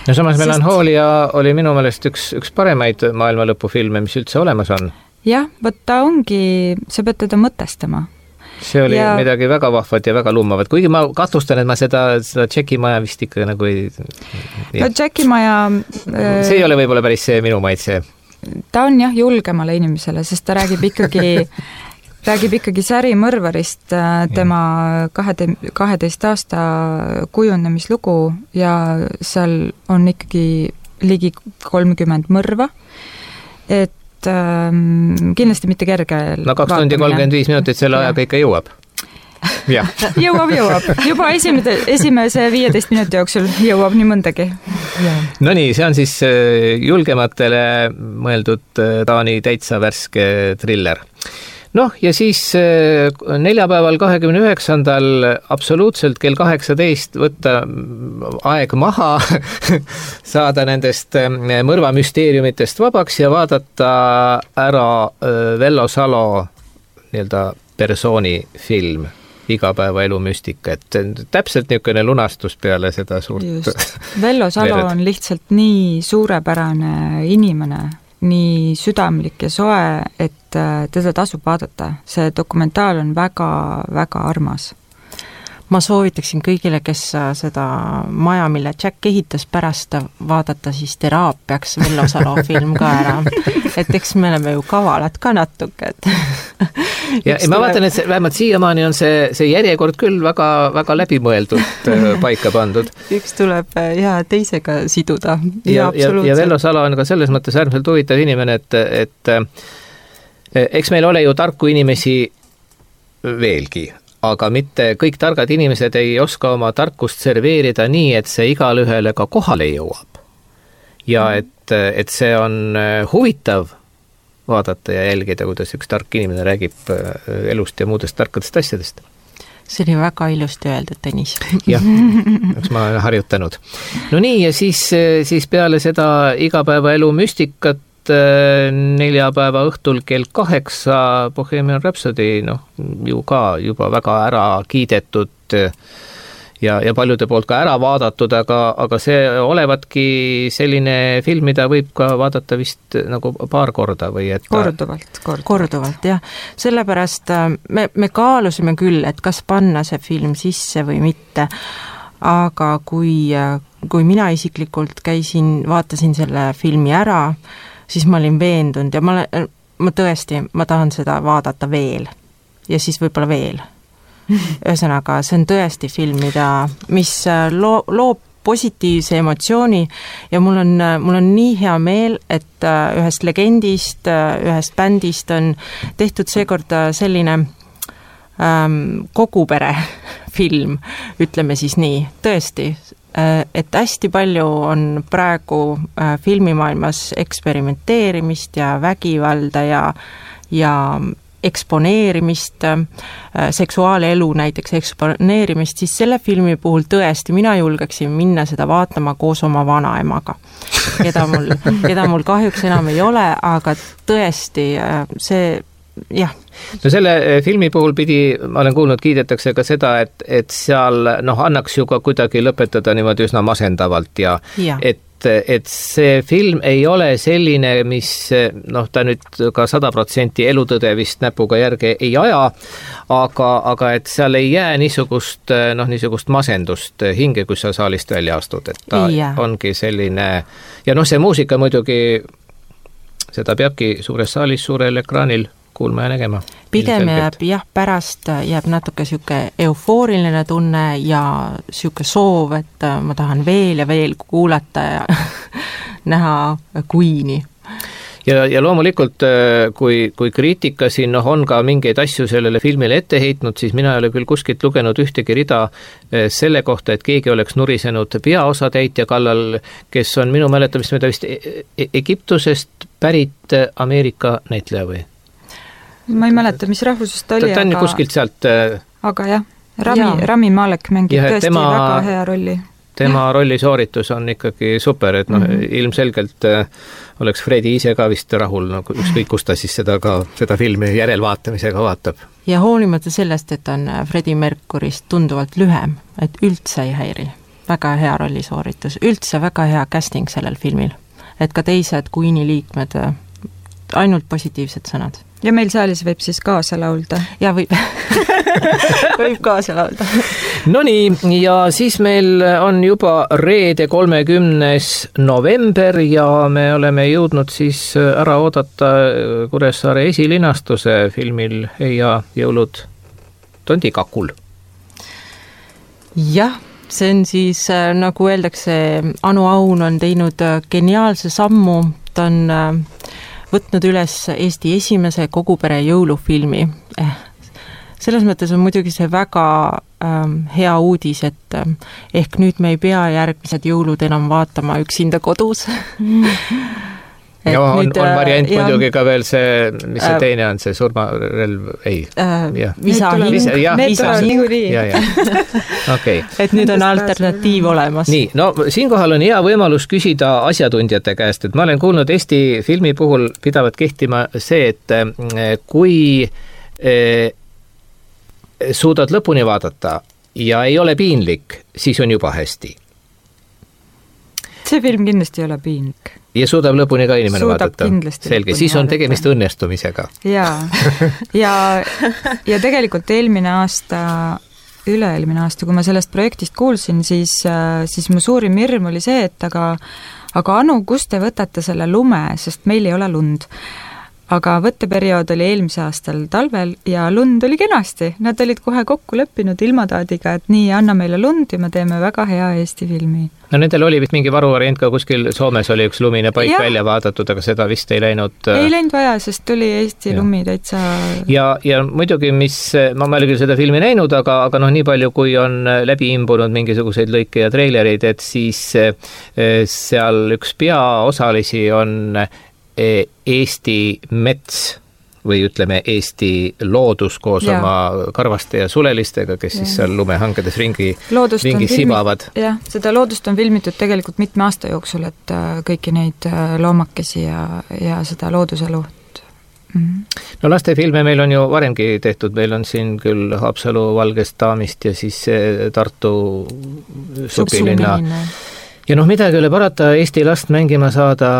no samas Sest... Melanhoolia oli minu meelest üks, üks paremaid maailmalõpufilme, mis üldse olemas on. Jah, võt ta ongi, sa pead teda mõtestama. See oli ja... midagi väga vahvat ja väga lummavat, kuigi ma kahtlustan, et ma seda, seda Jackie Maja vist ikka nagu ei... No Jackie Maja... See ei ole võib-olla päris see minu maitse. Ta on jah julgemale inimesele, sest ta räägib ikkagi, räägib ikkagi särimõrvarist tema kaheteist aasta kujunemislugu ja seal on ikkagi ligi kolmkümmend mõrva, et kindlasti mitte kerge no kaks tundi kolmkümmend viis minutit selle ajaga ikka jõuab. Ja. jõuab, jõuab. Juba esimese, esimese viieteist minuti jooksul jõuab nii mõndagi. No nii, see on siis julgematele mõeldud Taani täitsa värske thriller. Noh, ja siis neljapäeval kahekümne üheksandal absoluutselt kell kaheksateist võtta aeg maha, saada nendest mõrvamüsteeriumitest vabaks ja vaadata ära Vello Salo nii-öelda persooni film, igapäevaelu müstika, et täpselt niisugune lunastus peale seda suurt... Just. Vello Salo on lihtsalt nii suurepärane inimene, nii südamlik ja soe, et teda tasub vaadata. See dokumentaal on väga, väga armas. Ma soovitaksin kõigile, kes seda maja, mille Jack ehitas pärast vaadata, siis teraapiaks Vello Salo film ka ära. Et eks me oleme ju kavalad ka natuke. Et ja ma vaatan, et see, vähemalt siiamaani on see, see järjekord küll väga, väga läbimõeldud paika pandud. Üks tuleb ja teisega siduda. Ja, ja, ja Vello Salo on ka selles mõttes äärmiselt huvitav inimene, et, et eks meil ole ju tarku inimesi veelgi, aga mitte kõik targad inimesed ei oska oma tarkust serveerida nii, et see igale ühele ka kohale jõuab. Ja et, et see on huvitav vaadata ja jälgida, kuidas üks tark inimene räägib elust ja muudest tarkadest asjadest. See oli väga ilusti öeldud, Tõnis. Jah, eks ma olen harjutanud. No nii, ja siis, siis peale seda igapäevaelu müstikat neljapäeva õhtul kell kaheksa Bohemian Rhapsody, noh, ju ka juba väga ära kiidetud ja, ja paljude poolt ka ära vaadatud, aga, aga see olevatki selline film, mida võib ka vaadata vist nagu paar korda või et korduvalt, korduvalt. korduvalt, jah. Sellepärast me, me kaalusime küll, et kas panna see film sisse või mitte, aga kui, kui mina isiklikult käisin, vaatasin selle filmi ära, siis ma olin veendunud ja ma, ma tõesti, ma tahan seda vaadata veel ja siis võib-olla veel. Ühesõnaga, see on tõesti film, mida, mis loo, loob positiivse emotsiooni ja mul on, mul on nii hea meel, et ühest legendist, ühest bändist on tehtud seekord selline ähm, kogupere film, ütleme siis nii, tõesti, et hästi palju on praegu filmimaailmas eksperimenteerimist ja vägivalda ja, ja eksponeerimist, seksuaalelu näiteks eksponeerimist, siis selle filmi puhul tõesti mina julgeksin minna seda vaatama koos oma vanaemaga, keda mul, keda mul kahjuks enam ei ole, aga tõesti see jah. No selle filmi puhul pidi, ma olen kuulnud, kiidetakse ka seda, et, et seal noh, annaks ju ka kuidagi lõpetada niimoodi üsna masendavalt ja, ja. Et, et see film ei ole selline, mis noh, ta nüüd ka sada protsenti elutõde vist näpuga järge ei aja, aga, aga et seal ei jää niisugust, noh, niisugust masendust hinge, kui sa saalist välja astud, et ta ja. Ongi selline ja noh, see muusika muidugi, seda peabki suures saalis, suurel ekraanil kuulma ja nägema. Pigem jääb, jah, pärast jääb natuke siuke eufooriline tunne ja siuke soov, et ma tahan veel ja veel kuulata ja näha Queen'i. Ja, ja loomulikult, kui, kui kriitika siin noh, on ka mingeid asju sellele filmile ette heitnud, siis mina ei ole küll kuskilt lugenud ühtegi rida selle kohta, et keegi oleks nurisenud peaosatäitja kallal, kes on minu mäletamist mööda vist Egiptusest pärit Ameerika näitleja või? Ma ei mäleta, mis rahvusest oli, ta, ta on aga... kuskilt sealt... Aga jah, Rami, Rami Malek mängib ja, tõesti tema, väga hea rolli. Tema rollisooritus on ikkagi super, et noh, mm-hmm. ilmselgelt oleks Fredi ise ka vist rahul, nagu ükskõik kus ta siis seda, ka, seda filmi järelvaatamisega vaatab. Ja hoolimata sellest, et on Freddie Mercurist tunduvalt lühem, et üldse ei häiri. väga hea rollisooritus, üldse väga hea casting sellel filmil. Et ka teised Queen'i liikmed, ainult positiivsed sõnad. Ja meil saalis võib siis kaasa laulda. Ja võib, võib kaasa laulda. No nii, ja siis meil on juba reede kolmekümnes november ja me oleme jõudnud siis ära oodata Kuressaare esilinastuse filmil Heia jõulud Tondikakul. Jah, see on siis, nagu öeldakse, Anu Aun on teinud geniaalse sammu, ta on võtnud üles Eesti esimese kogupere jõulufilmi. Selles mõttes on muidugi see väga ähm, hea uudis, et ähm, ehk nüüd me ei pea järgmised jõulud enam vaatama üksinda kodus. ja on, nüüd, on variant ja, muidugi ka veel see, mis see äh, teine on, see surmarelv, ei. Äh, Visahing. Need tulevad niikuinii. Okay. Et nüüd on alternatiiv olemas. Nii, no siinkohal on hea võimalus küsida asjatundjate käest, et ma olen kuulnud Eesti filmi puhul pidavat kehtima see, et kui eh, suudad lõpuni vaadata ja ei ole piinlik, siis on juba hästi. See film kindlasti ei ole piinlik. Ja suudab lõpuni ka inimene suudab vaadata. Selge, siis on tegemist õnnestumisega. Jaa, ja, ja tegelikult eelmine aasta, üle-eelmine aasta, kui ma sellest projektist kuulsin, siis, siis mu suurim hirm oli see, et aga, aga Anu, kust te võtate selle lume, sest meil ei ole lund. Aga võtteperiood oli eelmise aastal talvel ja lund oli kenasti. Nad olid kohe kokku leppinud ilmataadiga, et nii, anna meile lund ja me teeme väga hea Eesti filmi. No nendel oli vist mingi varuvariant ka kuskil Soomes oli üks lumine paik ja. Välja vaadatud, aga seda vist ei läinud. Ei läinud vaja, sest tuli Eesti ja. Lumi täitsa. Ja, ja muidugi, mis, ma, ma olen küll seda filmi näinud, aga, aga noh, nii palju, kui on läbi imbunud mingisuguseid lõike ja treilerid, et siis seal üks peaosalisi on Eesti mets või ütleme Eesti loodus koos ja. Oma karvaste ja sulelistega, kes ja. Siis seal lumehangedes ringi, ringi sibavad. Jah, seda loodust on filmitud tegelikult mitme aasta jooksul, et kõiki neid loomakesi ja, ja seda looduselu. Mm-hmm. No lastefilme meil on ju varemgi tehtud, meil on siin küll Haapsalu Valgest daamist ja siis Tartu supilinna. Ja noh, midagi üle parata Eesti last mängima saada...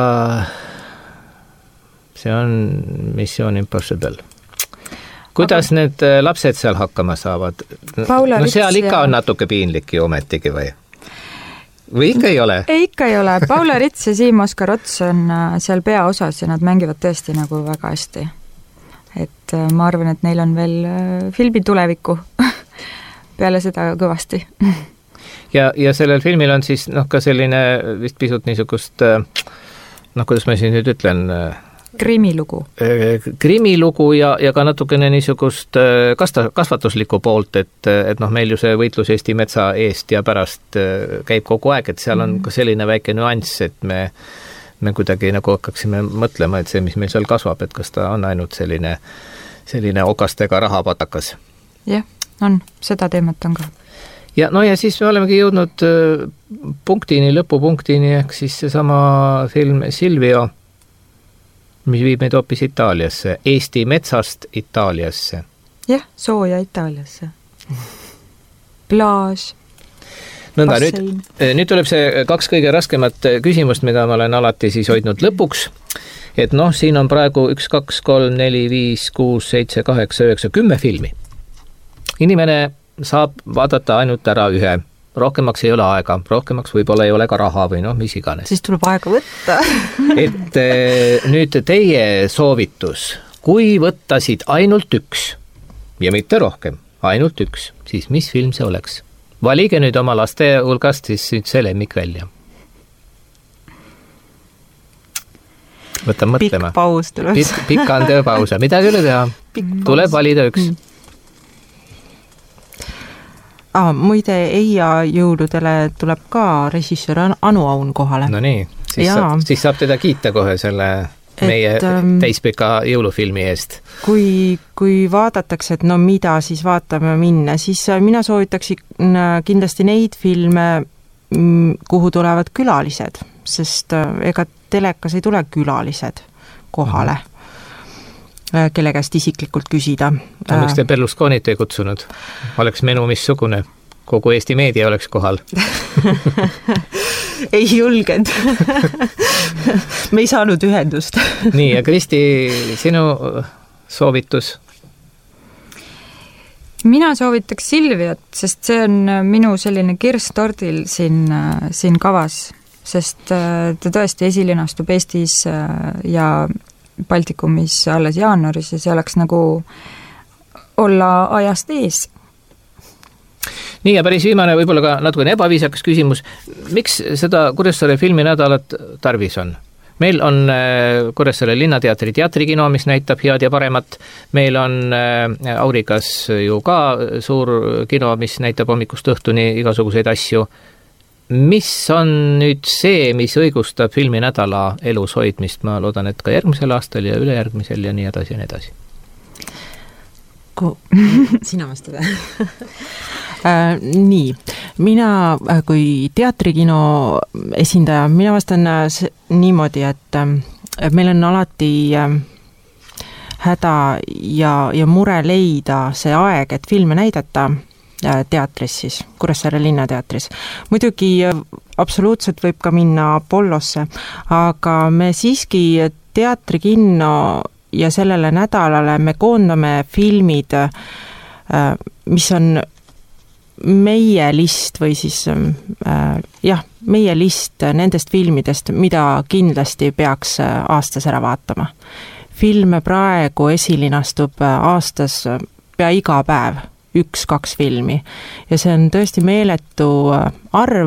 See on Mission Impossible. Kuidas aga... need lapsed seal hakkama saavad? Paula no seal Rits ikka ja... on natuke piinlik ju ometigi või? Või ikka ei ole? Ei, ikka ei ole. Paula Rits ja Siim Oskar Ots on seal peaosas ja nad mängivad tõesti nagu väga hästi. Et ma arvan, et neil on veel filmi tulevikku peale seda kõvasti. ja, ja sellel filmil on siis noh, ka selline vist pisut niisugust noh, kuidas ma siin nüüd ütlen... Krimilugu. Krimilugu ja, ja ka natukene niisugust kasta, kasvatuslikku poolt, et, et noh, meil ju see võitlus Eesti metsa eest ja pärast käib kogu aeg, et seal on ka selline väike nüanss, et me, me kuidagi nagu hakkaksime mõtlema, et see, mis meil seal kasvab, et kas ta on ainult selline, selline okastega rahapatakas. Jah, on. Seda teemat on ka. Ja no ja siis me olemegi jõudnud punktini, lõpupunktini, ehk siis seesama film Silvio, mis viib meid hoopis Itaaliasse, Eesti metsast Itaaliasse. Jah, sooja Itaaliasse. Plaas, Nõnda, nüüd, nüüd tuleb see kaks kõige raskemat küsimust, mida ma olen alati siis hoidnud lõpuks. Et noh, siin on praegu üks, kaks, kolm, neli, viis, kuus, seitse, kaheksa, üheksa, kümme filmi. Inimene saab vaadata ainult ära ühe. Rohkemaks ei ole aega, rohkemaks võib-olla ei ole ka raha või noh, mis iganes. Siis tuleb aega võtta. et nüüd teie soovitus, kui võttasid ainult üks ja mitte rohkem, ainult üks, siis mis film see oleks? Valige nüüd oma laste hulgast siis see lemmik välja. Võtan mõtlema. Pikk paus tuleb. Pik, pikand paus, midagi üle teha. Tuleb valida üks. Mm. Ah, muide, Eia jõuludele tuleb ka režissöör Anu Aun kohale. No nii, siis, saab, siis saab teda kiita kohe selle meie et, täispika jõulufilmi eest. Kui, kui vaadatakse, et no mida siis vaatame minna, siis mina soovitaksin kindlasti neid filme, kuhu tulevad külalised, sest ega telekas ei tule külalised kohale. Mm-hmm. Kelle käest isiklikult küsida. No, miks te Berlusconit ei kutsunud? Oleks menu missugune? kogu Eesti meedia oleks kohal. ei julgenud. me ei saanud ühendust. nii, ja Kristi, sinu soovitus? Mina soovitaks Silviat, sest see on minu selline kirss tordil siin, siin kavas, sest ta tõesti esilinastub Eestis ja Baltikumis alles jaanuaris ja see oleks nagu olla ajast ees. nii, ja päris viimane, võib-olla ka natukene ebaviisakas küsimus. Miks seda Kuressaare filminädalat tarvis on? Meil on Kuressaare Linnateatri teatrikino, mis näitab head ja paremat. Meil on Aurikas ju ka suur kino, mis näitab hommikust õhtuni igasuguseid asju. Mis on nüüd see, mis õigustab filminädala elus hoidmist? Ma loodan, et ka järgmisel aastal ja ülejärgmisel ja nii edasi ja nii edasi. Ko- Sina vastada. äh, nii, mina kui teatrikino esindaja, mina vastan niimoodi, et meil on alati häda ja, ja mure leida see aeg, et filme näidata teatris siis, Kuressaare Linnateatris. Muidugi absoluutselt võib ka minna Apollosse, aga me siiski teatrikinno ja sellele nädalale me koondame filmid, mis on meie list või siis jah, meie list nendest filmidest, mida kindlasti peaks aastas ära vaatama. Filme praegu esilinastub aastas pea iga päev, üks-kaks filmi ja see on tõesti meeletu arv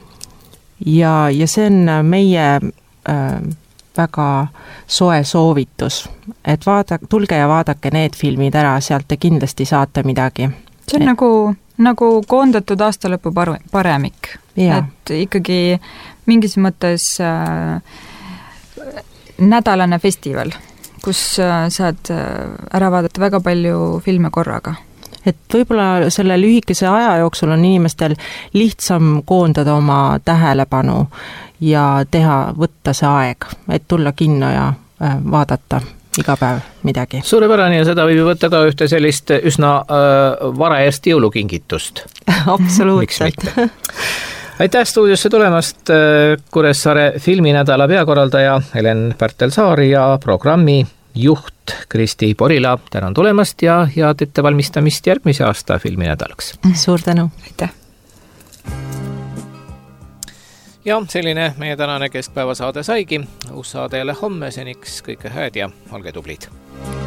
ja, ja see on meie äh, väga soe soovitus, et vaada, tulge ja vaadake need filmid ära, sealt te kindlasti saate midagi. See on et... nagu, nagu koondatud aastalõpu paremik, et ikkagi mingis mõttes äh, nädalane festival, kus äh, saad ära vaadata väga palju filme korraga. Et võib-olla selle lühikese aja jooksul on inimestel lihtsam koondada oma tähelepanu ja teha, võtta see aeg, et tulla kinno ja vaadata iga päev midagi. Suurepärane ja seda võib ju võtta ka ühte sellist üsna äh, varajast jõulukingitust. Absoluutselt. Aitäh stuudiosse tulemast Kuressaare filminädala peakorraldaja Helen Pärtel-Saar ja programmi juht Kristi Porila, tänan tulemast ja head ettevalmistamist järgmise aasta filminädalaks. Suur tänu. Aitäh. Ja selline meie tänane keskpäevasaade saigi. Uus saade jälle homme, seniks kõike hääd ja olge tublid.